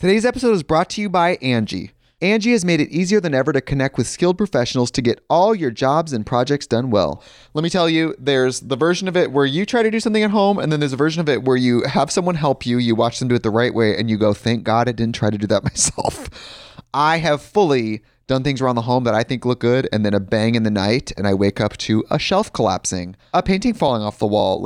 Today's episode is brought to you by Angie. Angie has made it easier than ever to connect with skilled professionals to get all your jobs and projects done well. Let me tell you, there's the version of it where you try to do something at home, and then there's a version of it where you have someone help you, you watch them do it the right way, and you go, thank God I didn't try to do that myself. I have fully done things around the home that I think look good, and then a bang in the night, and I wake up to a shelf collapsing, a painting falling off the wall.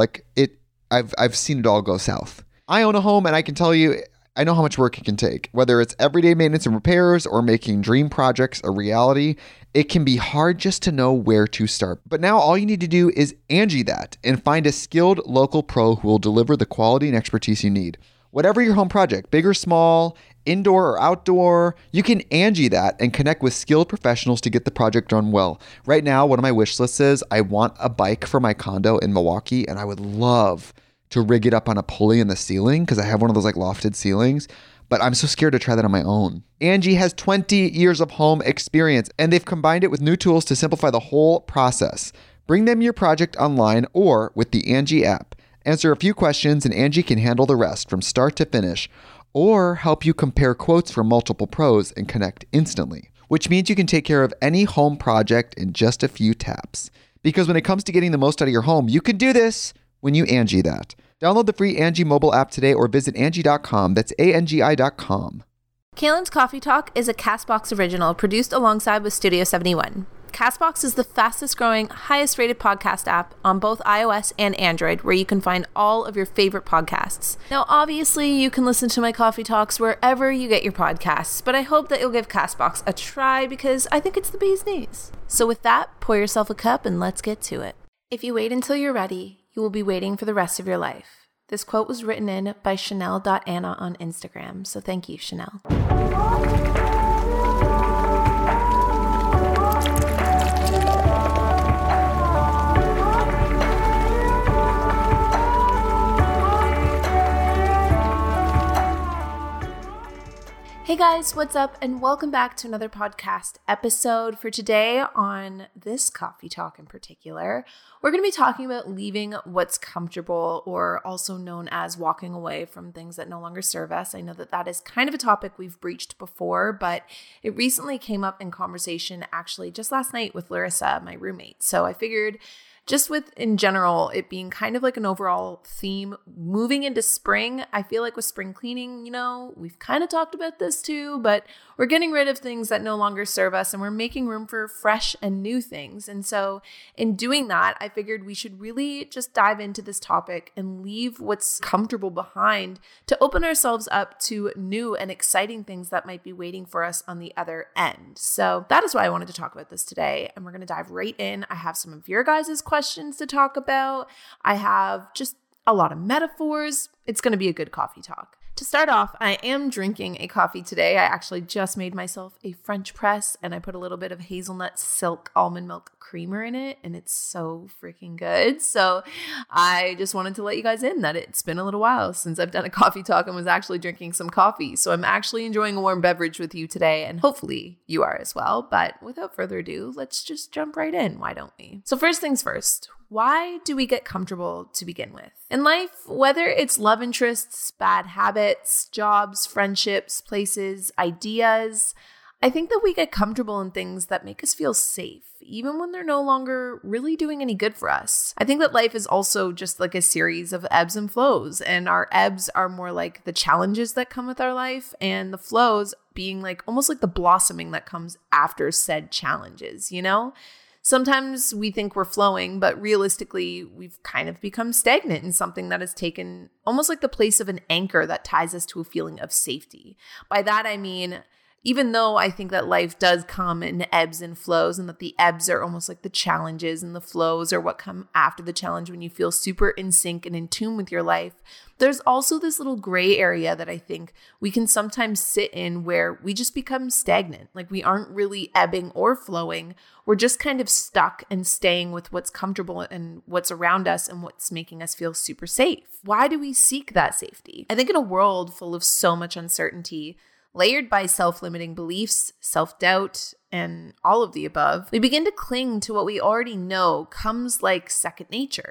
I've seen it all go south. I own a home, and I can tell you, I know how much work it can take. Whether it's everyday maintenance and repairs or making dream projects a reality, it can be hard just to know where to start. But now all you need to do is Angie that and find a skilled local pro who will deliver the quality and expertise you need. Whatever your home project, big or small, indoor or outdoor, you can Angie that and connect with skilled professionals to get the project done well. Right now, one of my wish lists is I want a bike for my condo in Milwaukee, and I would love to rig it up on a pulley in the ceiling because I have one of those lofted ceilings, but I'm so scared to try that on my own. Angie has 20 years of home experience, and they've combined it with new tools to simplify the whole process. Bring them your project online or with the Angie app. Answer a few questions and Angie can handle the rest from start to finish, or help you compare quotes from multiple pros and connect instantly, which means you can take care of any home project in just a few taps. Because when it comes to getting the most out of your home, you can do this when you Angie that. Download the free Angie mobile app today or visit Angie.com. That's ANGI.com. Kaylin's Coffee Talk is a CastBox original produced alongside with Studio 71. CastBox is the fastest growing, highest rated podcast app on both iOS and Android, where you can find all of your favorite podcasts. Now, obviously, you can listen to my Coffee Talks wherever you get your podcasts, but I hope that you'll give CastBox a try because I think it's the bee's knees. So with that, pour yourself a cup and let's get to it. If you wait until you're ready, you will be waiting for the rest of your life. This quote was written in by Chanel.Anna on Instagram, so thank you, Chanel. Hey guys, what's up? And welcome back to another podcast episode. For today, on this Coffee Talk in particular, we're going to be talking about leaving what's comfortable, or also known as walking away from things that no longer serve us. I know that that is kind of a topic we've breached before, but it recently came up in conversation actually just last night with Larissa, my roommate. So I figured, just with, in general, it being kind of like an overall theme moving into spring, I feel like with spring cleaning, we've kind of talked about this too, but we're getting rid of things that no longer serve us and we're making room for fresh and new things. And so in doing that, I figured we should really just dive into this topic and leave what's comfortable behind to open ourselves up to new and exciting things that might be waiting for us on the other end. So that is why I wanted to talk about this today. And we're going to dive right in. I have some of your guys' questions to talk about. I have just a lot of metaphors. It's going to be a good coffee talk. To start off, I am drinking a coffee today. I actually just made myself a French press and I put a little bit of hazelnut silk almond milk creamer in it, and it's so freaking good. So I just wanted to let you guys in that it's been a little while since I've done a coffee talk and was actually drinking some coffee. So I'm actually enjoying a warm beverage with you today, and hopefully you are as well. But without further ado, let's just jump right in. Why don't we? So first things first, why do we get comfortable to begin with? In life, whether it's love interests, bad habits, jobs, friendships, places, ideas, I think that we get comfortable in things that make us feel safe, even when they're no longer really doing any good for us. I think that life is also just like a series of ebbs and flows, and our ebbs are more like the challenges that come with our life, and the flows being like almost like the blossoming that comes after said challenges, Sometimes we think we're flowing, but realistically, we've kind of become stagnant in something that has taken almost like the place of an anchor that ties us to a feeling of safety. By that, I mean, even though I think that life does come in ebbs and flows, and that the ebbs are almost like the challenges and the flows are what come after the challenge when you feel super in sync and in tune with your life, there's also this little gray area that I think we can sometimes sit in where we just become stagnant. Like we aren't really ebbing or flowing. We're just kind of stuck and staying with what's comfortable and what's around us and what's making us feel super safe. Why do we seek that safety? I think in a world full of so much uncertainty, layered by self-limiting beliefs, self-doubt, and all of the above, we begin to cling to what we already know comes like second nature.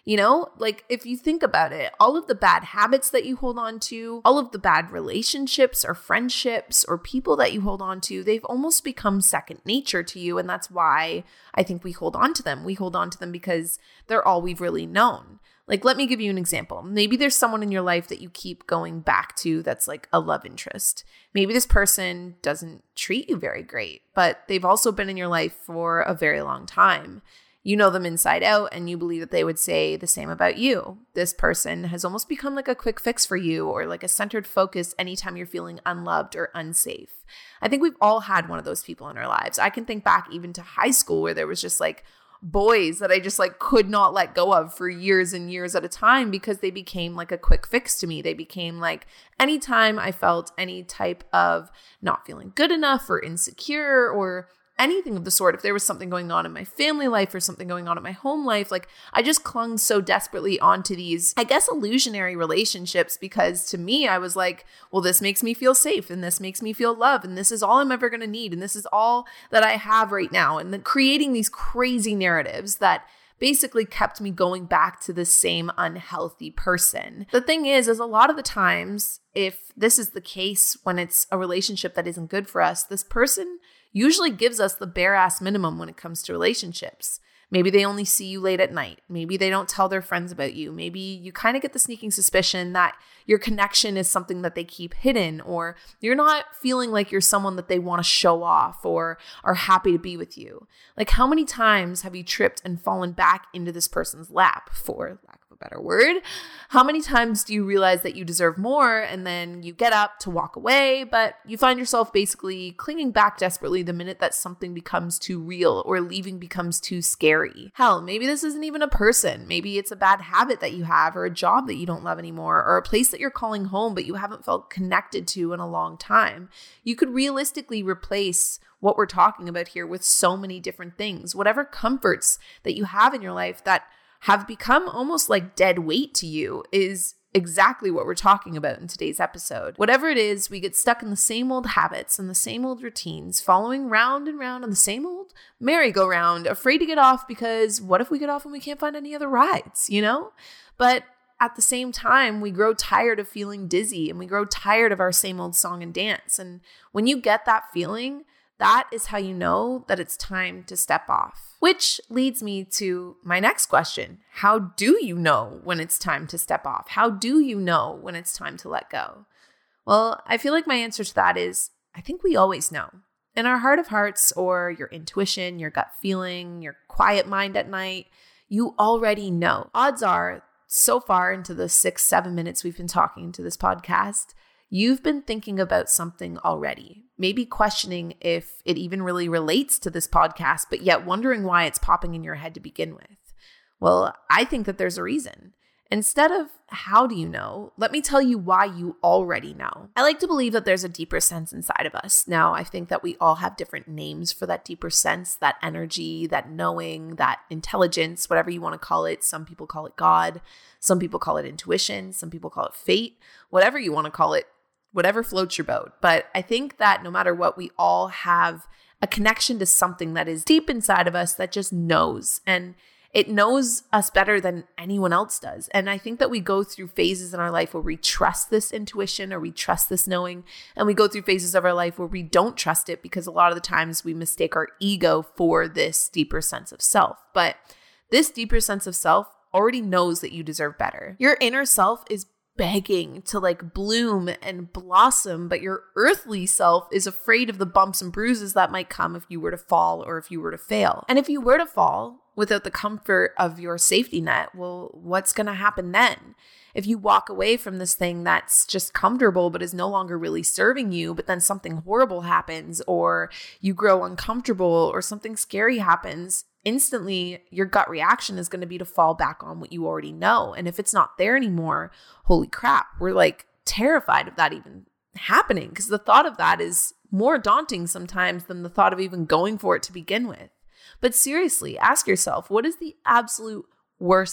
You know, like if you think about it, all of the bad habits that you hold on to, all of the bad relationships or friendships or people that you hold on to, they've almost become second nature to you. And that's why I think we hold on to them. We hold on to them because they're all we've really known. Like, let me give you an example. Maybe there's someone in your life that you keep going back to that's like a love interest. Maybe this person doesn't treat you very great, but they've also been in your life for a very long time. You know them inside out, and you believe that they would say the same about you. This person has almost become like a quick fix for you, or like a centered focus anytime you're feeling unloved or unsafe. I think we've all had one of those people in our lives. I can think back even to high school where there was just like boys that I just like could not let go of for years and years at a time because they became like a quick fix to me. They became like anytime I felt any type of not feeling good enough or insecure or anything of the sort, if there was something going on in my family life or something going on in my home life, like I just clung so desperately onto these, I guess, illusionary relationships because to me, I was like, well, this makes me feel safe and this makes me feel loved and this is all I'm ever going to need and this is all that I have right now. And then creating these crazy narratives that basically kept me going back to the same unhealthy person. The thing is a lot of the times, if this is the case when it's a relationship that isn't good for us, this person usually gives us the bare ass minimum when it comes to relationships. Maybe they only see you late at night. Maybe they don't tell their friends about you. Maybe you kind of get the sneaking suspicion that your connection is something that they keep hidden, or you're not feeling like you're someone that they want to show off or are happy to be with you. Like, how many times have you tripped and fallen back into this person's lap, for lack of a better word? How many times do you realize that you deserve more and then you get up to walk away, but you find yourself basically clinging back desperately the minute that something becomes too real or leaving becomes too scary? Hell, maybe this isn't even a person. Maybe it's a bad habit that you have or a job that you don't love anymore or a place that you're calling home but you haven't felt connected to in a long time. You could realistically replace what we're talking about here with so many different things. Whatever comforts that you have in your life that have become almost like dead weight to you is exactly what we're talking about in today's episode. Whatever it is, we get stuck in the same old habits and the same old routines, following round and round on the same old merry-go-round, afraid to get off because what if we get off and we can't find any other rides, you know? But at the same time, we grow tired of feeling dizzy and we grow tired of our same old song and dance. And when you get that feeling, that is how you know that it's time to step off. Which leads me to my next question. How do you know when it's time to step off? How do you know when it's time to let go? Well, I feel like my answer to that is, I think we always know. In our heart of hearts, or your intuition, your gut feeling, your quiet mind at night, you already know. Odds are, so far into the 6-7 minutes we've been talking to this podcast, you've been thinking about something already, maybe questioning if it even really relates to this podcast, but yet wondering why it's popping in your head to begin with. Well, I think that there's a reason. Instead of how do you know, let me tell you why you already know. I like to believe that there's a deeper sense inside of us. Now, I think that we all have different names for that deeper sense, that energy, that knowing, that intelligence, whatever you want to call it. Some people call it God. Some people call it intuition. Some people call it fate. Whatever you want to call it, whatever floats your boat. But I think that no matter what, we all have a connection to something that is deep inside of us that just knows. And it knows us better than anyone else does. And I think that we go through phases in our life where we trust this intuition or we trust this knowing. And we go through phases of our life where we don't trust it because a lot of the times we mistake our ego for this deeper sense of self. But this deeper sense of self already knows that you deserve better. Your inner self is begging to like bloom and blossom, but your earthly self is afraid of the bumps and bruises that might come if you were to fall or if you were to fail. And if you were to fall without the comfort of your safety net, well, what's going to happen then? If you walk away from this thing that's just comfortable but is no longer really serving you, but then something horrible happens or you grow uncomfortable or something scary happens, instantly your gut reaction is going to be to fall back on what you already know. And if it's not there anymore, holy crap, we're like terrified of that even happening because the thought of that is more daunting sometimes than the thought of even going for it to begin with. But seriously, ask yourself, what is the absolute worst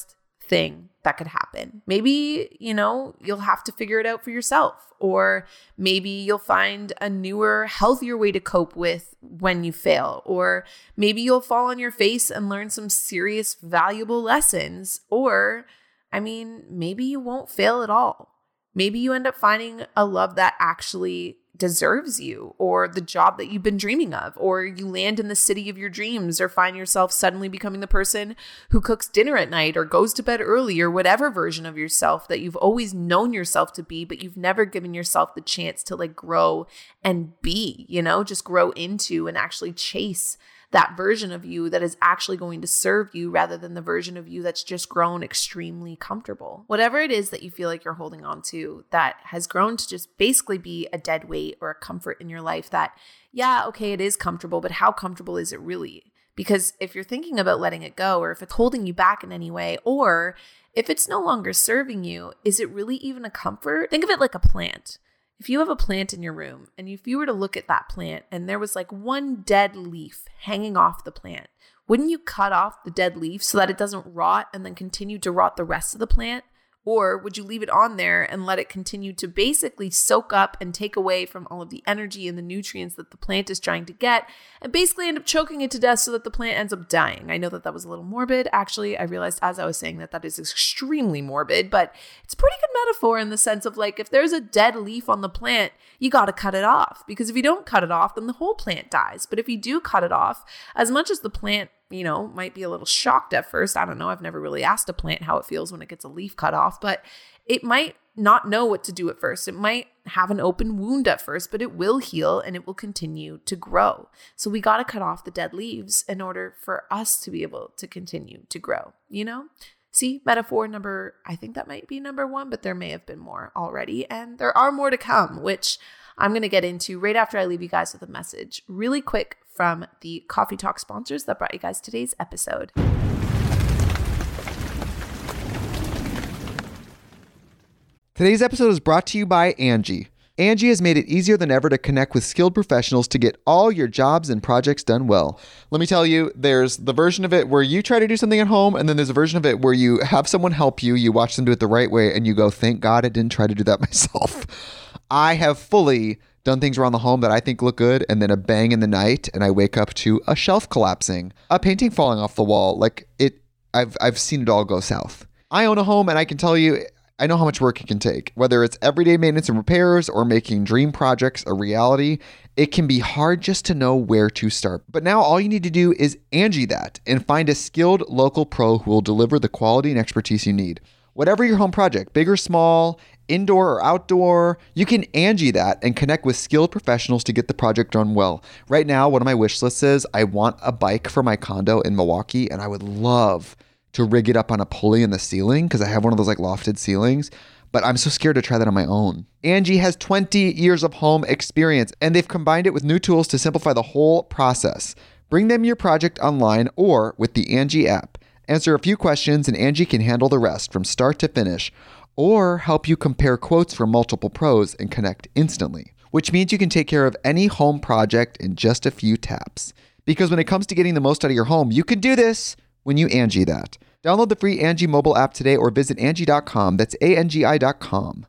thing that could happen. Maybe, you'll have to figure it out for yourself, or maybe you'll find a newer, healthier way to cope with when you fail, or maybe you'll fall on your face and learn some serious, valuable lessons, or, maybe you won't fail at all. Maybe you end up finding a love that actually deserves you, or the job that you've been dreaming of, or you land in the city of your dreams, or find yourself suddenly becoming the person who cooks dinner at night or goes to bed early, or whatever version of yourself that you've always known yourself to be, but you've never given yourself the chance to grow and be, just grow into and actually chase that version of you that is actually going to serve you, rather than the version of you that's just grown extremely comfortable. Whatever it is that you feel like you're holding on to that has grown to just basically be a dead weight or a comfort in your life that, yeah, okay, it is comfortable, but how comfortable is it really? Because if you're thinking about letting it go, or if it's holding you back in any way, or if it's no longer serving you, is it really even a comfort? Think of it like a plant. If you have a plant in your room, and if you were to look at that plant and there was one dead leaf hanging off the plant, wouldn't you cut off the dead leaf so that it doesn't rot and then continue to rot the rest of the plant? Or would you leave it on there and let it continue to basically soak up and take away from all of the energy and the nutrients that the plant is trying to get, and basically end up choking it to death so that the plant ends up dying? I know that was a little morbid. Actually, I realized as I was saying that is extremely morbid, but it's a pretty good metaphor in the sense of if there's a dead leaf on the plant, you got to cut it off, because if you don't cut it off, then the whole plant dies. But if you do cut it off, as much as the plant might be a little shocked at first. I don't know. I've never really asked a plant how it feels when it gets a leaf cut off, but it might not know what to do at first. It might have an open wound at first, but it will heal and it will continue to grow. So we got to cut off the dead leaves in order for us to be able to continue to grow, See, metaphor number, I think that might be number 1, but there may have been more already. And there are more to come, which I'm going to get into right after I leave you guys with a message really quick from the Coffee Talk sponsors that brought you guys today's episode. Today's episode is brought to you by Angie. Angie has made it easier than ever to connect with skilled professionals to get all your jobs and projects done well. Let me tell you, there's the version of it where you try to do something at home, and then there's a version of it where you have someone help you, you watch them do it the right way, and you go, thank God I didn't try to do that myself. I have fully done things around the home that I think look good, and then a bang in the night, and I wake up to a shelf collapsing, a painting falling off the wall. I've seen it all go south. I own a home, and I can tell you, I know how much work it can take. Whether it's everyday maintenance and repairs or making dream projects a reality, it can be hard just to know where to start. But now all you need to do is Angie that and find a skilled local pro who will deliver the quality and expertise you need. Whatever your home project, big or small, indoor or outdoor, you can Angie that and connect with skilled professionals to get the project done well. Right now, one of my wish lists is I want a bike for my condo in Milwaukee, and I would love to rig it up on a pulley in the ceiling because I have one of those lofted ceilings, but I'm so scared to try that on my own. Angie has 20 years of home experience, and they've combined it with new tools to simplify the whole process. Bring them your project online or with the Angie app. Answer a few questions and Angie can handle the rest from start to finish, or help you compare quotes from multiple pros and connect instantly, which means you can take care of any home project in just a few taps. Because when it comes to getting the most out of your home, you can do this when you Angie that. Download the free Angie mobile app today or visit Angie.com. That's ANGI.com.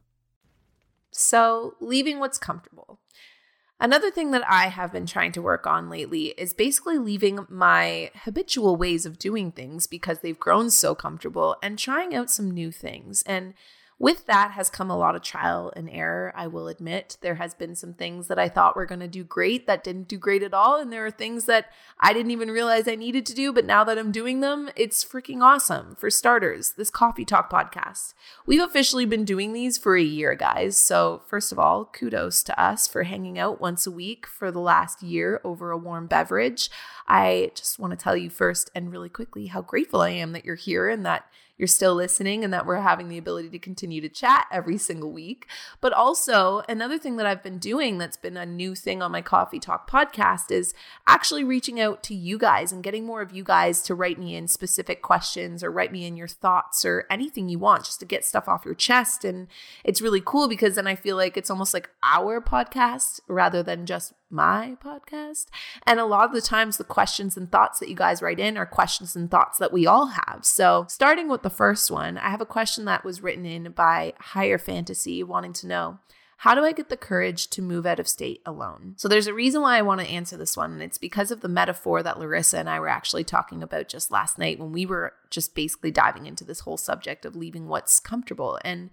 So, leaving what's comfortable. Another thing that I have been trying to work on lately is basically leaving my habitual ways of doing things because they've grown so comfortable and trying out some new things. And with that has come a lot of trial and error, I will admit. There has been some things that I thought were going to do great that didn't do great at all. And there are things that I didn't even realize I needed to do, but now that I'm doing them, it's freaking awesome. For starters, this Coffee Talk podcast. We've officially been doing these for a year, guys. So first of all, kudos to us for hanging out once a week for the last year over a warm beverage. I just want to tell you first and really quickly how grateful I am that you're here and that you're still listening and that we're having the ability to continue to chat every single week. But also another thing that I've been doing that's been a new thing on my Coffee Talk podcast is actually reaching out to you guys and getting more of you guys to write me in specific questions or write me in your thoughts or anything you want just to get stuff off your chest. And it's really cool because then I feel like it's almost like our podcast rather than just my podcast. And a lot of the times the questions and thoughts that you guys write in are questions and thoughts that we all have. So starting with the first one, I have a question that was written in by Higher Fantasy wanting to know, how do I get the courage to move out of state alone? So there's a reason why I want to answer this one, and it's because of the metaphor that Larissa and I were actually talking about just last night when we were just basically diving into this whole subject of leaving what's comfortable. And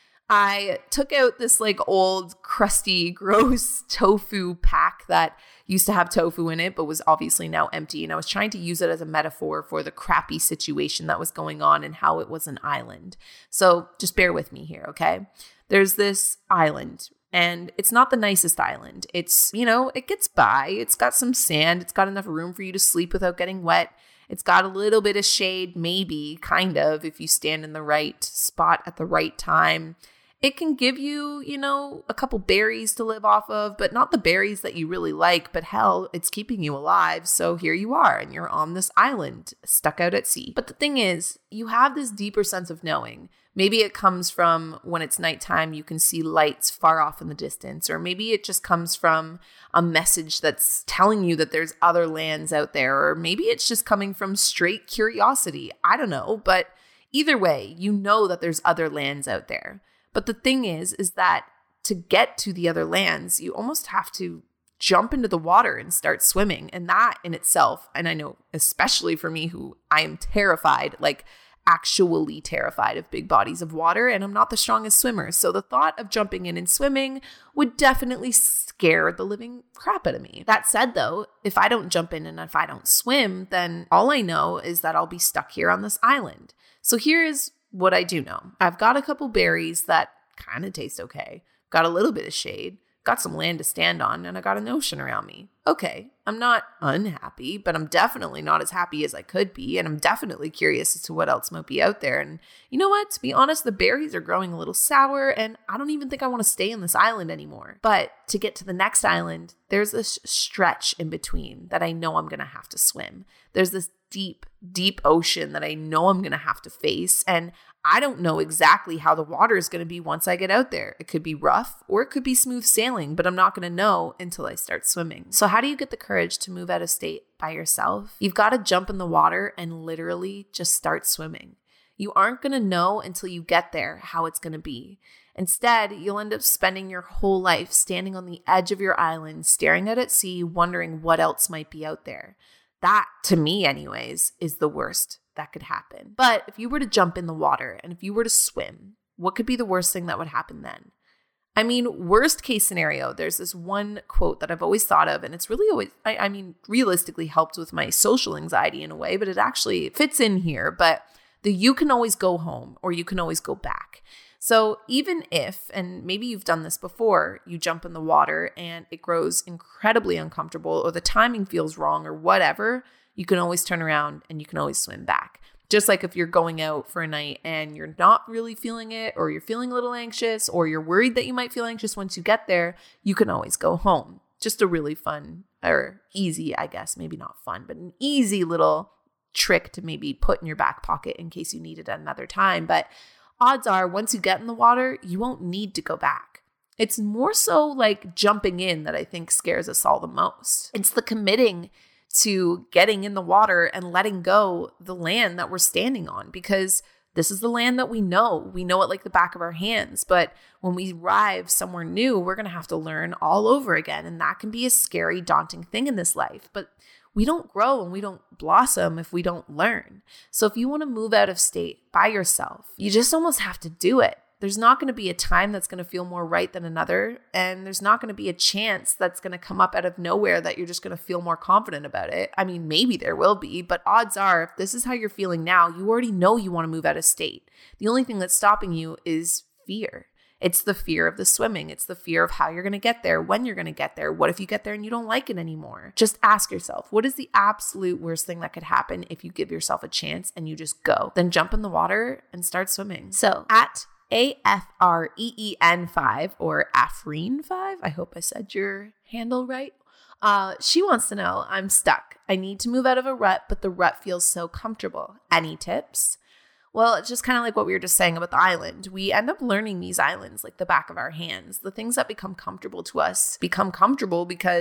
I took out this like old, crusty, gross tofu pack that used to have tofu in it, but was obviously now empty. And I was trying to use it as a metaphor for the crappy situation that was going on and how it was an island. So just bear with me here, okay? There's this island, and it's not the nicest island. It's, it gets by. It's got some sand. It's got enough room for you to sleep without getting wet. It's got a little bit of shade, maybe, kind of, if you stand in the right spot at the right time. It can give you, a couple berries to live off of, but not the berries that you really like. But hell, it's keeping you alive. So here you are, and you're on this island, stuck out at sea. But the thing is, you have this deeper sense of knowing. Maybe it comes from when it's nighttime, you can see lights far off in the distance, or maybe it just comes from a message that's telling you that there's other lands out there, or maybe it's just coming from straight curiosity. I don't know, but either way, you know that there's other lands out there. But the thing is that to get to the other lands, you almost have to jump into the water and start swimming. And that in itself, and I know especially for me who I am terrified, like actually terrified of big bodies of water, and I'm not the strongest swimmer. So the thought of jumping in and swimming would definitely scare the living crap out of me. That said though, if I don't jump in and if I don't swim, then all I know is that I'll be stuck here on this island. So here is what I do know. I've got a couple berries that kind of taste okay, got a little bit of shade, got some land to stand on, and I got an ocean around me. Okay, I'm not unhappy, but I'm definitely not as happy as I could be, and I'm definitely curious as to what else might be out there. And you know what? To be honest, the berries are growing a little sour, and I don't even think I want to stay on this island anymore. But to get to the next island, there's this stretch in between that I know I'm going to have to swim. There's this deep, deep ocean that I know I'm going to have to face, and I don't know exactly how the water is going to be once I get out there. It could be rough or it could be smooth sailing, but I'm not going to know until I start swimming. So how do you get the courage to move out of state by yourself? You've got to jump in the water and literally just start swimming. You aren't going to know until you get there how it's going to be. Instead, you'll end up spending your whole life standing on the edge of your island, staring out at sea, wondering what else might be out there. That, to me anyways, is the worst that could happen. But if you were to jump in the water and if you were to swim, what could be the worst thing that would happen then? I mean, worst case scenario, there's this one quote that I've always thought of, and it's really always, realistically helped with my social anxiety in a way, but it actually fits in here. But you can always go home or you can always go back. So even if, and maybe you've done this before, you jump in the water and it grows incredibly uncomfortable or the timing feels wrong or whatever, you can always turn around and you can always swim back. Just like if you're going out for a night and you're not really feeling it, or you're feeling a little anxious, or you're worried that you might feel anxious once you get there, you can always go home. Just a really fun or easy, I guess, maybe not fun, but an easy little trick to maybe put in your back pocket in case you need it at another time. But odds are once you get in the water, you won't need to go back. It's more so like jumping in that I think scares us all the most. It's the committing to getting in the water and letting go the land that we're standing on, because this is the land that we know. We know it like the back of our hands. But when we arrive somewhere new, we're going to have to learn all over again. And that can be a scary, daunting thing in this life. But we don't grow and we don't blossom if we don't learn. So if you want to move out of state by yourself, you just almost have to do it. There's not going to be a time that's going to feel more right than another. And there's not going to be a chance that's going to come up out of nowhere that you're just going to feel more confident about it. I mean, maybe there will be, but odds are if this is how you're feeling now, you already know you want to move out of state. The only thing that's stopping you is fear. It's the fear of the swimming. It's the fear of how you're going to get there, when you're going to get there. What if you get there and you don't like it anymore? Just ask yourself, what is the absolute worst thing that could happen if you give yourself a chance and you just go? Then jump in the water and start swimming. So at AFREEN5 or Afreen5, I hope I said your handle right. She wants to know, I'm stuck. I need to move out of a rut, but the rut feels so comfortable. Any tips? Well, it's just kind of like what we were just saying about the island. We end up learning these islands like the back of our hands. The things that become comfortable to us become comfortable because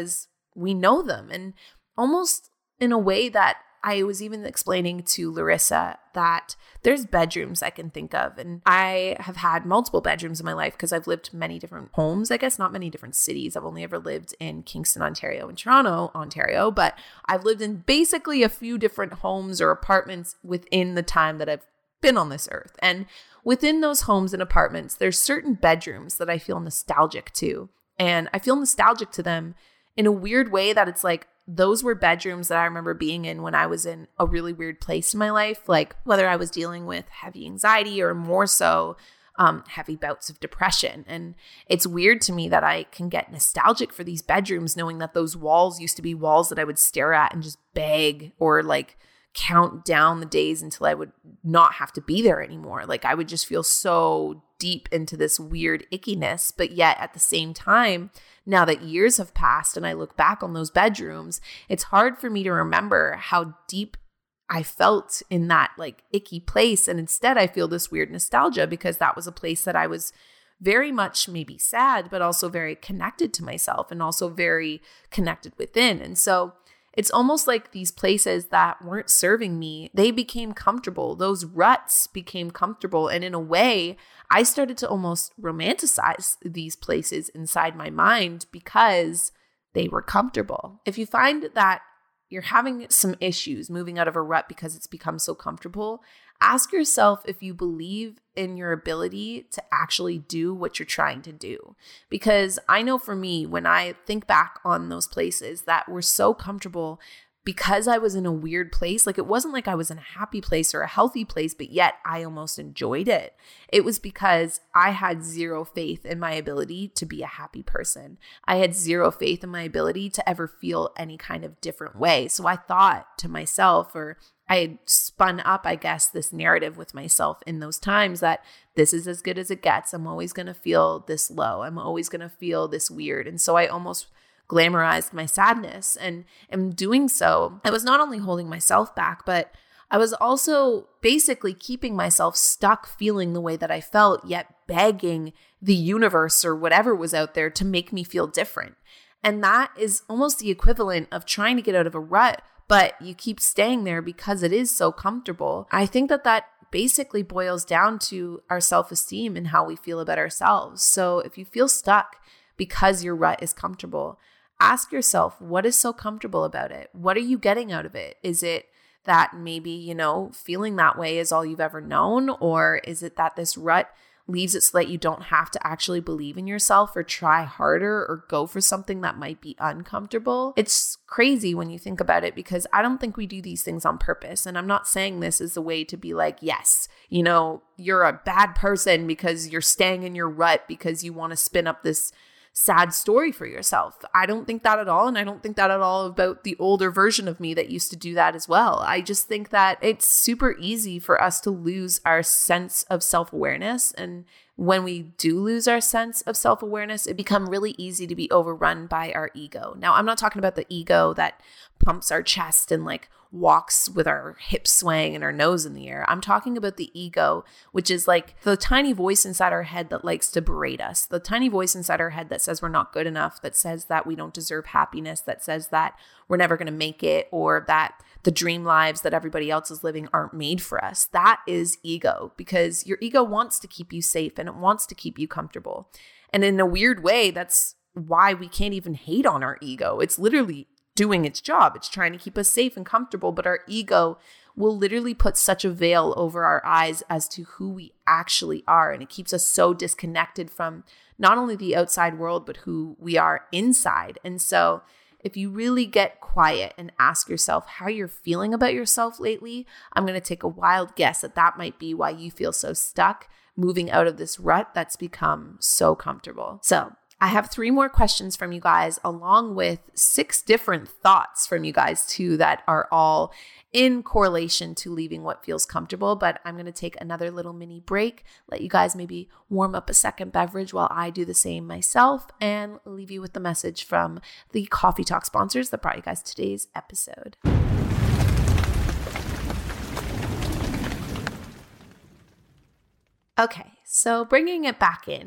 we know them. And almost in a way that I was even explaining to Larissa that there's bedrooms I can think of. And I have had multiple bedrooms in my life because I've lived many different homes, I guess, not many different cities. I've only ever lived in Kingston, Ontario and Toronto, Ontario, but I've lived in basically a few different homes or apartments within the time that I've been on this earth. And within those homes and apartments, there's certain bedrooms that I feel nostalgic to. And I feel nostalgic to them in a weird way that it's like, those were bedrooms that I remember being in when I was in a really weird place in my life, like whether I was dealing with heavy anxiety or more so heavy bouts of depression. And it's weird to me that I can get nostalgic for these bedrooms, knowing that those walls used to be walls that I would stare at and just beg or like count down the days until I would not have to be there anymore. Like I would just feel so deep into this weird ickiness, but yet at the same time, now that years have passed and I look back on those bedrooms, it's hard for me to remember how deep I felt in that like icky place. And instead I feel this weird nostalgia because that was a place that I was very much maybe sad, but also very connected to myself and also very connected within. And so it's almost like these places that weren't serving me, they became comfortable. Those ruts became comfortable. And in a way, I started to almost romanticize these places inside my mind because they were comfortable. If you find that you're having some issues moving out of a rut because it's become so comfortable, ask yourself if you believe in your ability to actually do what you're trying to do. Because I know for me, when I think back on those places that were so comfortable because I was in a weird place, like it wasn't like I was in a happy place or a healthy place, but yet I almost enjoyed it. It was because I had zero faith in my ability to be a happy person. I had zero faith in my ability to ever feel any kind of different way. So I thought to myself, or I had spun up, I guess, this narrative with myself in those times that this is as good as it gets. I'm always going to feel this low. I'm always going to feel this weird. And so I almost glamorized my sadness. And in doing so, I was not only holding myself back, but I was also basically keeping myself stuck feeling the way that I felt, yet begging the universe or whatever was out there to make me feel different. And that is almost the equivalent of trying to get out of a rut, but you keep staying there because it is so comfortable. I think that basically boils down to our self-esteem and how we feel about ourselves. So if you feel stuck because your rut is comfortable, ask yourself, what is so comfortable about it? What are you getting out of it? Is it that maybe, feeling that way is all you've ever known? Or is it that this rut leaves it so that you don't have to actually believe in yourself or try harder or go for something that might be uncomfortable? It's crazy when you think about it because I don't think we do these things on purpose. And I'm not saying this as a way to be like, yes, you're a bad person because you're staying in your rut because you want to spin up this sad story for yourself. I don't think that at all. And I don't think that at all about the older version of me that used to do that as well. I just think that it's super easy for us to lose our sense of self-awareness. And when we do lose our sense of self-awareness, it becomes really easy to be overrun by our ego. Now, I'm not talking about the ego that pumps our chest and like walks with our hips swaying and our nose in the air. I'm talking about the ego, which is like the tiny voice inside our head that likes to berate us, the tiny voice inside our head that says we're not good enough, that says that we don't deserve happiness, that says that we're never going to make it, or that the dream lives that everybody else is living aren't made for us. That is ego, because your ego wants to keep you safe and it wants to keep you comfortable. And in a weird way, that's why we can't even hate on our ego. It's literally doing its job. It's trying to keep us safe and comfortable, but our ego will literally put such a veil over our eyes as to who we actually are. And it keeps us so disconnected from not only the outside world, but who we are inside. And so if you really get quiet and ask yourself how you're feeling about yourself lately, I'm going to take a wild guess that might be why you feel so stuck moving out of this rut that's become so comfortable. So I have 3 more questions from you guys, along with 6 different thoughts from you guys too that are all in correlation to leaving what feels comfortable. But I'm going to take another little mini break, let you guys maybe warm up a second beverage while I do the same myself, and leave you with the message from the Coffee Talk sponsors that brought you guys today's episode. Okay, so bringing it back in,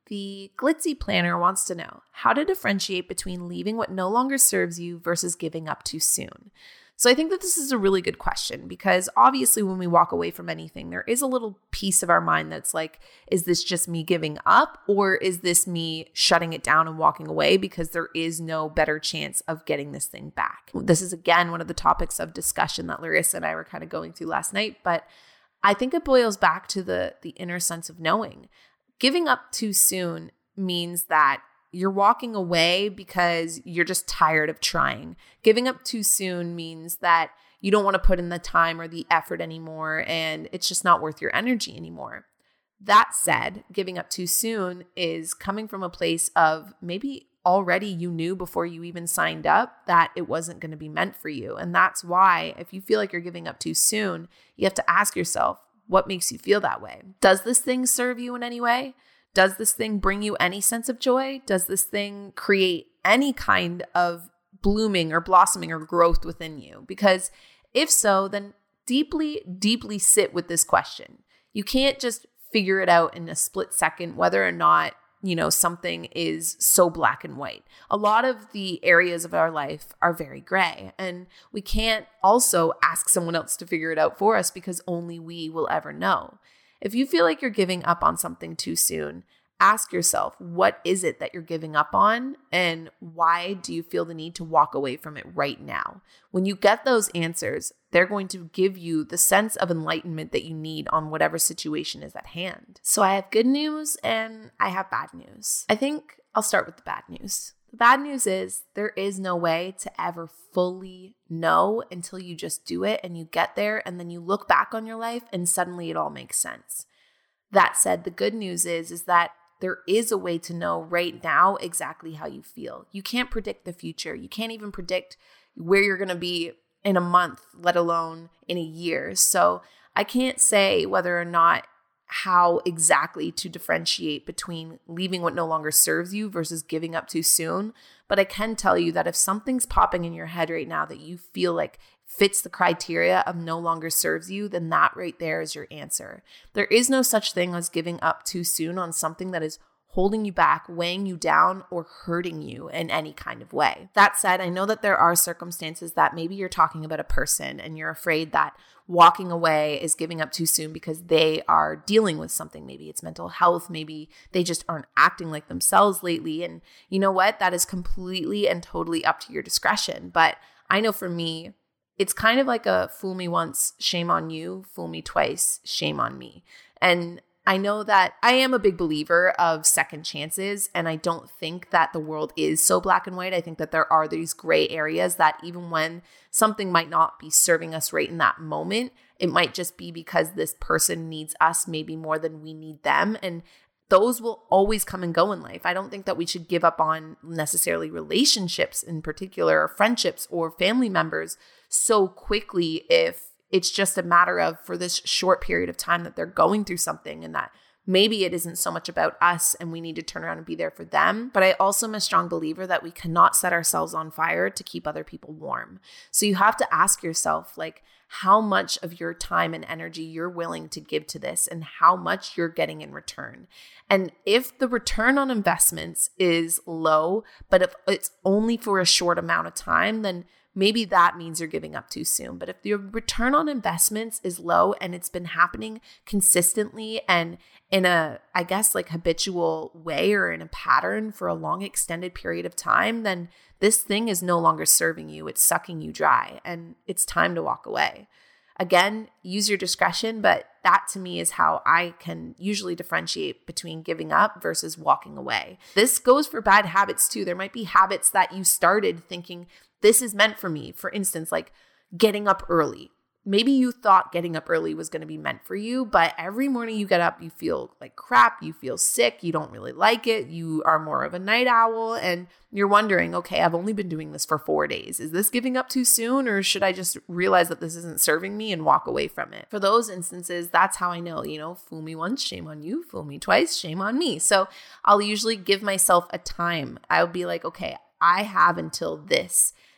The Glitzy Planner wants to know how to differentiate between leaving what no longer serves you versus giving up too soon. So I think that this is a really good question because obviously when we walk away from anything, there is a little piece of our mind that's like, is this just me giving up or is this me shutting it down and walking away because there is no better chance of getting this thing back? This is again one of the topics of discussion that Larissa and I were kind of going through last night, but I think it boils back to the inner sense of knowing. Giving up too soon means that you're walking away because you're just tired of trying. Giving up too soon means that you don't want to put in the time or the effort anymore, and it's just not worth your energy anymore. That said, giving up too soon is coming from a place of maybe already you knew before you even signed up that it wasn't going to be meant for you. And that's why if you feel like you're giving up too soon, you have to ask yourself, what makes you feel that way? Does this thing serve you in any way? Does this thing bring you any sense of joy? Does this thing create any kind of blooming or blossoming or growth within you? Because if so, then deeply, deeply sit with this question. You can't just figure it out in a split second whether or not, something is so black and white. A lot of the areas of our life are very gray, and we can't also ask someone else to figure it out for us because only we will ever know. If you feel like you're giving up on something too soon, ask yourself, what is it that you're giving up on? And why do you feel the need to walk away from it right now? When you get those answers, they're going to give you the sense of enlightenment that you need on whatever situation is at hand. So I have good news and I have bad news. I think I'll start with the bad news. The bad news is there is no way to ever fully know until you just do it and you get there and then you look back on your life and suddenly it all makes sense. That said, the good news is that there is a way to know right now exactly how you feel. You can't predict the future. You can't even predict where you're going to be in a month, let alone in a year. So I can't say whether or not how exactly to differentiate between leaving what no longer serves you versus giving up too soon. But I can tell you that if something's popping in your head right now that you feel like fits the criteria of no longer serves you, then that right there is your answer. There is no such thing as giving up too soon on something that is holding you back, weighing you down, or hurting you in any kind of way. That said, I know that there are circumstances that maybe you're talking about a person and you're afraid that walking away is giving up too soon because they are dealing with something. Maybe it's mental health. Maybe they just aren't acting like themselves lately. And you know what? That is completely and totally up to your discretion. But I know for me, it's kind of like a fool me once, shame on you, fool me twice, shame on me. And I know that I am a big believer of second chances, and I don't think that the world is so black and white. I think that there are these gray areas that even when something might not be serving us right in that moment, it might just be because this person needs us maybe more than we need them. And those will always come and go in life. I don't think that we should give up on necessarily relationships in particular, or friendships or family members so quickly if it's just a matter of for this short period of time that they're going through something and that maybe it isn't so much about us and we need to turn around and be there for them. But I also am a strong believer that we cannot set ourselves on fire to keep other people warm. So you have to ask yourself, like, how much of your time and energy you're willing to give to this and how much you're getting in return. And if the return on investments is low, but if it's only for a short amount of time, then maybe that means you're giving up too soon. But if your return on investments is low and it's been happening consistently and in a, I guess, like habitual way or in a pattern for a long extended period of time, then this thing is no longer serving you. It's sucking you dry and it's time to walk away. Again, use your discretion, but that to me is how I can usually differentiate between giving up versus walking away. This goes for bad habits too. There might be habits that you started thinking, this is meant for me. For instance, like getting up early. Maybe you thought getting up early was going to be meant for you, but every morning you get up, you feel like crap, you feel sick, you don't really like it, you are more of a night owl, and you're wondering, okay, I've only been doing this for 4 days. Is this giving up too soon, or should I just realize that this isn't serving me and walk away from it? For those instances, that's how I know, fool me once, shame on you, fool me twice, shame on me. So I'll usually give myself a time. I'll be like, okay, I have until this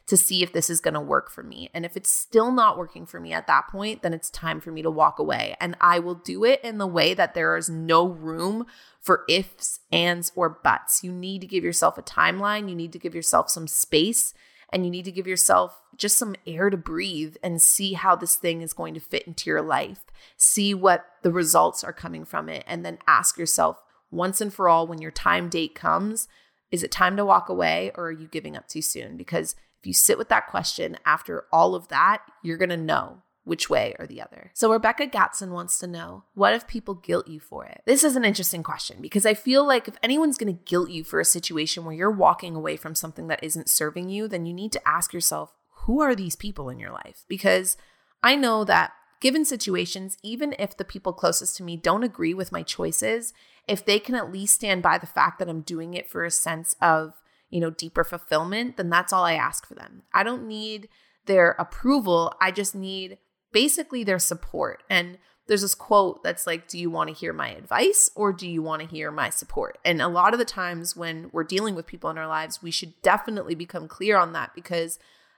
to see if this is going to work for me. And if it's still not working for me at that point, then it's time for me to walk away. And I will do it in the way that there is no room for ifs, ands, or buts. You need to give yourself a timeline. You need to give yourself some space, and you need to give yourself just some air to breathe and see how this thing is going to fit into your life. See what the results are coming from it. And then ask yourself once and for all, when your time date comes, is it time to walk away, or are you giving up too soon? Because if you sit with that question after all of that, you're going to know which way or the other. So Rebecca Gatson wants to know, what if people guilt you for it? This is an interesting question, because I feel like if anyone's going to guilt you for a situation where you're walking away from something that isn't serving you, then you need to ask yourself, who are these people in your life? Because I know that given situations, even if the people closest to me don't agree with my choices, if they can at least stand by the fact that I'm doing it for a sense of, deeper fulfillment, then that's all I ask for them. I don't need their approval. I just need basically their support. And there's this quote that's like, do you want to hear my advice, or do you want to hear my support? And a lot of the times when we're dealing with people in our lives, we should definitely become clear on that, because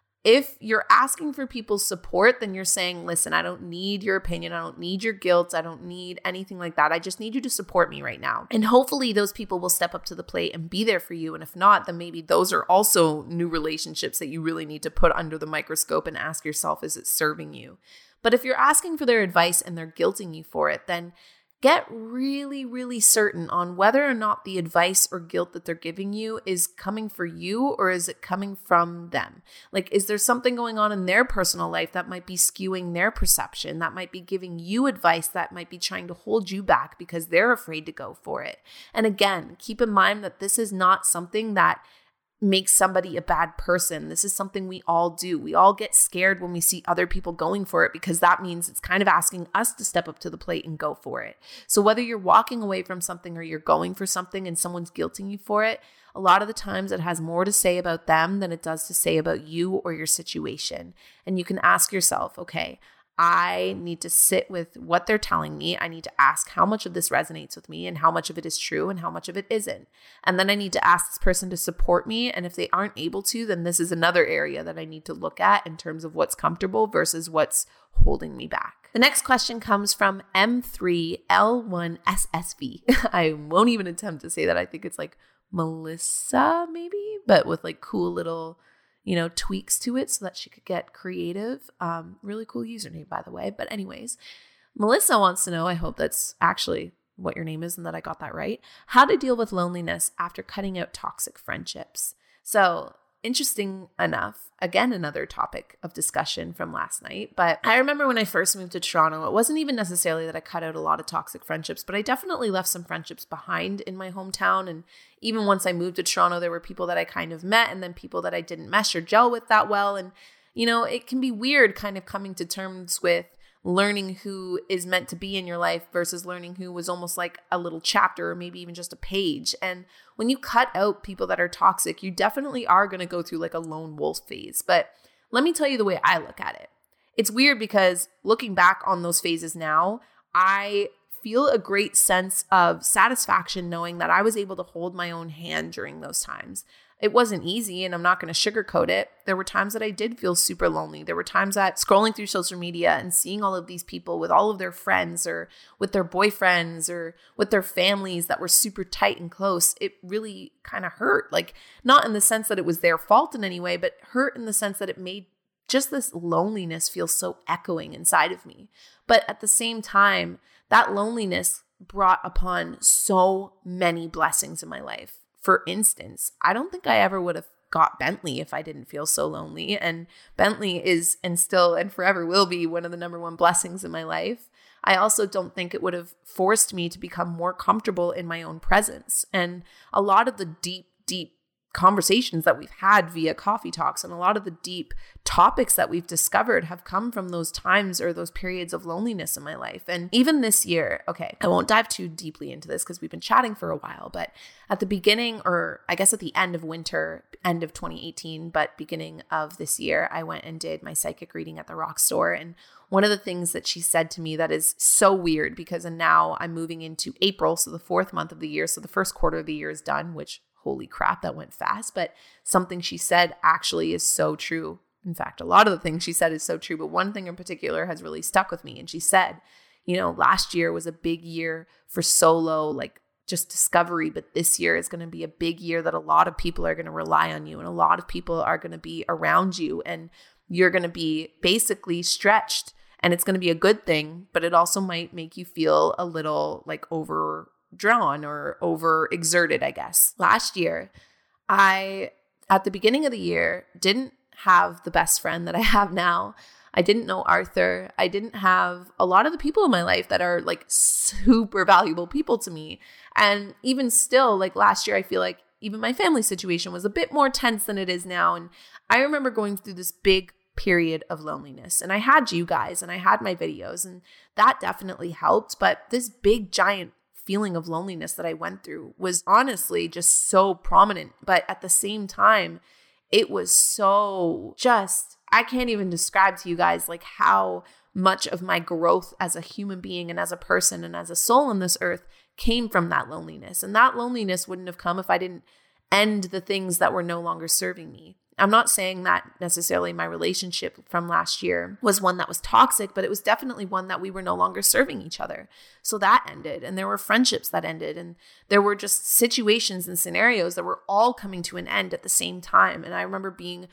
if you're asking for people's support, then you're saying, listen, I don't need your opinion. I don't need your guilt. I don't need anything like that. I just need you to support me right now. And hopefully those people will step up to the plate and be there for you. And if not, then maybe those are also new relationships that you really need to put under the microscope and ask yourself, is it serving you? But if you're asking for their advice and they're guilting you for it, then get really, really certain on whether or not the advice or guilt that they're giving you is coming for you, or is it coming from them? Like, is there something going on in their personal life that might be skewing their perception, that might be giving you advice that might be trying to hold you back because they're afraid to go for it? And again, keep in mind that this is not something that makes somebody a bad person. This is something we all do. We all get scared when we see other people going for it, because that means it's kind of asking us to step up to the plate and go for it. So whether you're walking away from something or you're going for something and someone's guilting you for it, a lot of the times it has more to say about them than it does to say about you or your situation. And you can ask yourself, okay, I need to sit with what they're telling me. I need to ask how much of this resonates with me and how much of it is true and how much of it isn't. And then I need to ask this person to support me. And if they aren't able to, then this is another area that I need to look at in terms of what's comfortable versus what's holding me back. The next question comes from M3L1SSV. I won't even attempt to say that. I think it's like Melissa maybe, but with like cool little tweaks to it so that she could get creative. Really cool username, by the way. But anyways, Melissa wants to know, I hope that's actually what your name is and that I got that right, how to deal with loneliness after cutting out toxic friendships. So interesting enough, again, another topic of discussion from last night. But I remember when I first moved to Toronto, it wasn't even necessarily that I cut out a lot of toxic friendships, but I definitely left some friendships behind in my hometown. And even once I moved to Toronto, there were people that I kind of met and then people that I didn't mesh or gel with that well. And, it can be weird kind of coming to terms with learning who is meant to be in your life versus learning who was almost like a little chapter or maybe even just a page. And when you cut out people that are toxic, you definitely are going to go through like a lone wolf phase. But let me tell you the way I look at it. It's weird because looking back on those phases now, I feel a great sense of satisfaction knowing that I was able to hold my own hand during those times. It wasn't easy, and I'm not going to sugarcoat it. There were times that I did feel super lonely. There were times that scrolling through social media and seeing all of these people with all of their friends or with their boyfriends or with their families that were super tight and close, it really kind of hurt. Like, not in the sense that it was their fault in any way, but hurt in the sense that it made just this loneliness feel so echoing inside of me. But at the same time, that loneliness brought upon so many blessings in my life. For instance, I don't think I ever would have got Bentley if I didn't feel so lonely. And Bentley is and still and forever will be one of the number one blessings in my life. I also don't think it would have forced me to become more comfortable in my own presence. And a lot of the deep conversations that we've had via coffee talks and a lot of the deep topics that we've discovered have come from those times or those periods of loneliness in my life. And even this year, okay, I won't dive too deeply into this because we've been chatting for a while, but at the beginning, or I guess at the end of winter, end of 2018, but beginning of this year, I went and did my psychic reading at the Rock Store. And one of the things that she said to me that is so weird, because now I'm moving into April, so the fourth month of the year, so the first quarter of the year is done, which holy crap, that went fast. But something she said actually is so true. In fact, a lot of the things she said is so true, but one thing in particular has really stuck with me. And she said, last year was a big year for solo, like just discovery, but this year is going to be a big year that a lot of people are going to rely on you and a lot of people are going to be around you and you're going to be basically stretched, and it's going to be a good thing, but it also might make you feel a little like overdrawn or overexerted, I guess. Last year, at the beginning of the year, didn't have the best friend that I have now. I didn't know Arthur. I didn't have a lot of the people in my life that are like super valuable people to me. And even still, like last year, I feel like even my family situation was a bit more tense than it is now. And I remember going through this big period of loneliness, and I had you guys and I had my videos, and that definitely helped. But this big giant feeling of loneliness that I went through was honestly just so prominent. But at the same time, it was so just, I can't even describe to you guys like how much of my growth as a human being and as a person and as a soul on this earth came from that loneliness. And that loneliness wouldn't have come if I didn't end the things that were no longer serving me. I'm not saying that necessarily my relationship from last year was one that was toxic, but it was definitely one that we were no longer serving each other. So that ended, and there were friendships that ended, and there were just situations and scenarios that were all coming to an end at the same time. And I remember being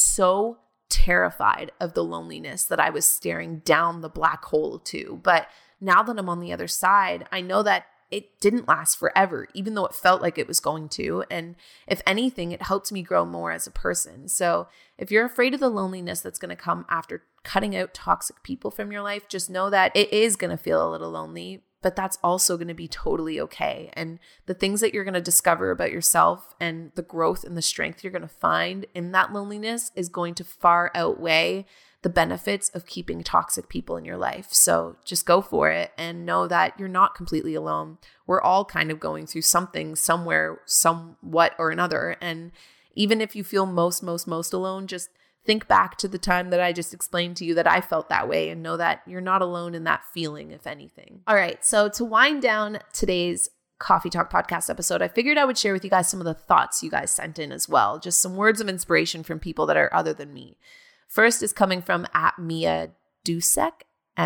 so terrified of the loneliness that I was staring down the black hole to. But now that I'm on the other side, I know that it didn't last forever, even though it felt like it was going to. And if anything, it helped me grow more as a person. So if you're afraid of the loneliness that's going to come after cutting out toxic people from your life, just know that it is going to feel a little lonely, but that's also going to be totally okay. And the things that you're going to discover about yourself and the growth and the strength you're going to find in that loneliness is going to far outweigh the benefits of keeping toxic people in your life. So just go for it and know that you're not completely alone. We're all kind of going through something somewhere, somewhat or another. And even if you feel most alone, just think back to the time that I just explained to you that I felt that way and know that you're not alone in that feeling, if anything. All right. So to wind down today's Coffee Talk podcast episode, I figured I would share with you guys some of the thoughts you guys sent in as well. Just some words of inspiration from people that are other than me. First is coming from @Mia Dusek,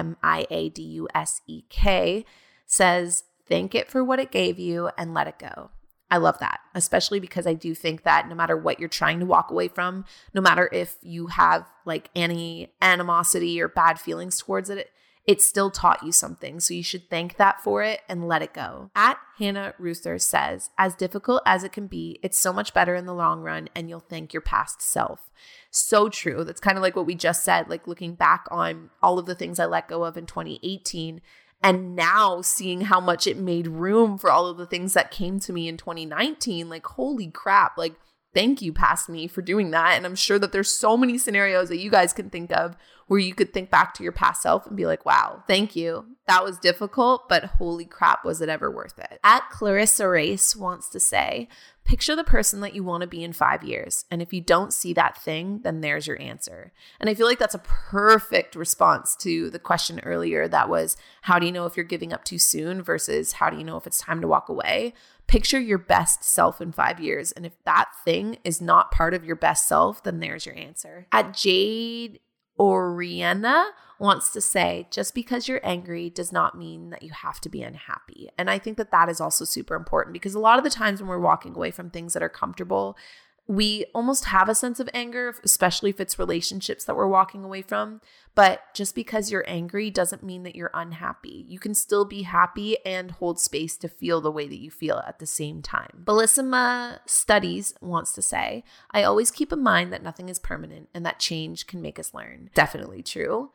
MIADUSEK, says, thank it for what it gave you and let it go. I love that, especially because I do think that no matter what you're trying to walk away from, no matter if you have like any animosity or bad feelings towards it, it still taught you something. So you should thank that for it and let it go. @Hannah Ruther says, as difficult as it can be, it's so much better in the long run and you'll thank your past self. So true. That's kind of like what we just said, like looking back on all of the things I let go of in 2018 and now seeing how much it made room for all of the things that came to me in 2019, like holy crap, like thank you past me for doing that. And I'm sure that there's so many scenarios that you guys can think of where you could think back to your past self and be like, wow, thank you. That was difficult, but holy crap, was it ever worth it? @Clarissa Race wants to say, picture the person that you want to be in 5 years. And if you don't see that thing, then there's your answer. And I feel like that's a perfect response to the question earlier that was, how do you know if you're giving up too soon versus how do you know if it's time to walk away? Picture your best self in 5 years. And if that thing is not part of your best self, then there's your answer. @Jade Oriana wants to say, just because you're angry does not mean that you have to be unhappy. And I think that that is also super important because a lot of the times when we're walking away from things that are comfortable, we almost have a sense of anger, especially if it's relationships that we're walking away from. But just because you're angry doesn't mean that you're unhappy. You can still be happy and hold space to feel the way that you feel at the same time. Bellissima Studies wants to say, I always keep in mind that nothing is permanent and that change can make us learn. Definitely true.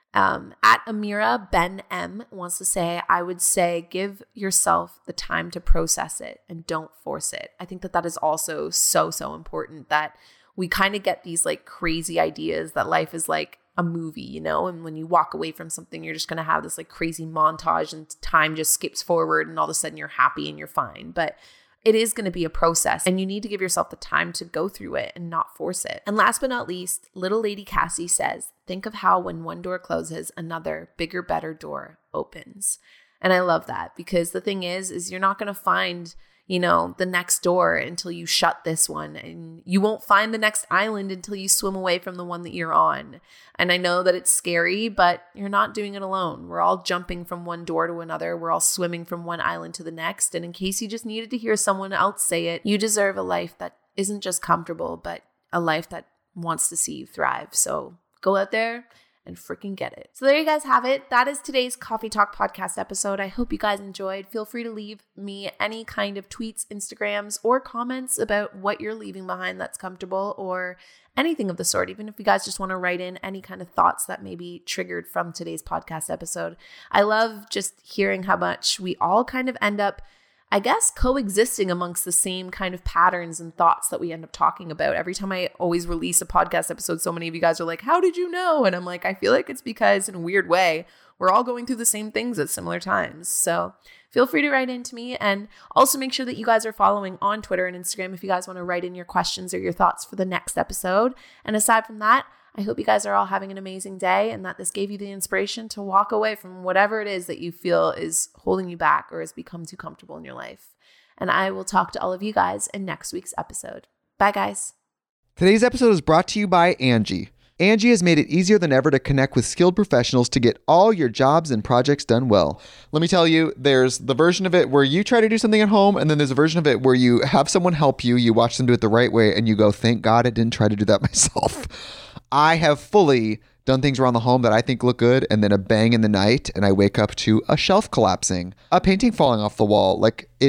@Amira Ben M wants to say, I would say give yourself the time to process it and don't force it. I think that that is also so important, that we kind of get these like crazy ideas that life is like a movie, you know, and when you walk away from something, you're just going to have this like crazy montage and time just skips forward and all of a sudden you're happy and you're fine. But it is going to be a process and you need to give yourself the time to go through it and not force it. And last but not least, Little Lady Cassie says, think of how when one door closes, another bigger, better door opens. And I love that because the thing is you're not going to find, the next door until you shut this one, and you won't find the next island until you swim away from the one that you're on. And I know that it's scary, but you're not doing it alone. We're all jumping from one door to another. We're all swimming from one island to the next. And in case you just needed to hear someone else say it, you deserve a life that isn't just comfortable, but a life that wants to see you thrive. So go out there and freaking get it. So there you guys have it. That is today's Coffee Talk podcast episode. I hope you guys enjoyed. Feel free to leave me any kind of tweets, Instagrams, or comments about what you're leaving behind that's comfortable or anything of the sort. Even if you guys just want to write in any kind of thoughts that may be triggered from today's podcast episode. I love just hearing how much we all kind of end up, I guess, coexisting amongst the same kind of patterns and thoughts that we end up talking about. Every time I always release a podcast episode, so many of you guys are like, how did you know? And I'm like, I feel like it's because in a weird way, we're all going through the same things at similar times. So feel free to write into me, and also make sure that you guys are following on Twitter and Instagram if you guys want to write in your questions or your thoughts for the next episode. And aside from that, I hope you guys are all having an amazing day and that this gave you the inspiration to walk away from whatever it is that you feel is holding you back or has become too comfortable in your life. And I will talk to all of you guys in next week's episode. Bye, guys. Today's episode is brought to you by Angie. Angie has made it easier than ever to connect with skilled professionals to get all your jobs and projects done well. Let me tell you, there's the version of it where you try to do something at home, and then there's a version of it where you have someone help you, you watch them do it the right way, and you go, thank God I didn't try to do that myself. I have fully done things around the home that I think look good, and then a bang in the night, and I wake up to a shelf collapsing, a painting falling off the wall.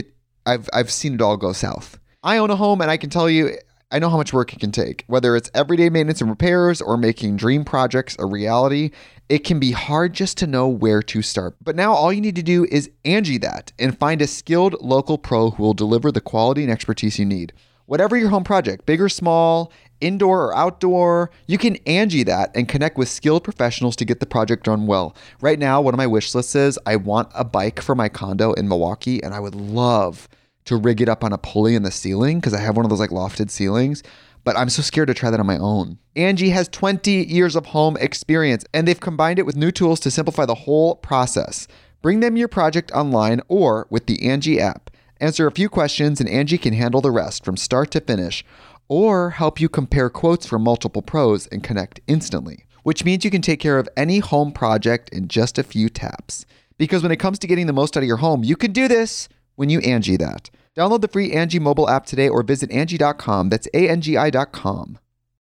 I've seen it all go south. I own a home, and I can tell you, I know how much work it can take. Whether it's everyday maintenance and repairs or making dream projects a reality, it can be hard just to know where to start. But now all you need to do is Angie that and find a skilled local pro who will deliver the quality and expertise you need. Whatever your home project, big or small, indoor or outdoor, you can Angie that and connect with skilled professionals to get the project done well. Right now, one of my wish lists is I want a bike for my condo in Milwaukee, and I would love to rig it up on a pulley in the ceiling because I have one of those lofted ceilings, but I'm so scared to try that on my own. Angie has 20 years of home experience, and they've combined it with new tools to simplify the whole process. Bring them your project online or with the Angie app. Answer a few questions and Angie can handle the rest from start to finish, or help you compare quotes from multiple pros and connect instantly, which means you can take care of any home project in just a few taps. Because when it comes to getting the most out of your home, you can do this when you Angie that. Download the free Angie mobile app today or visit Angie.com. That's ANGI.com.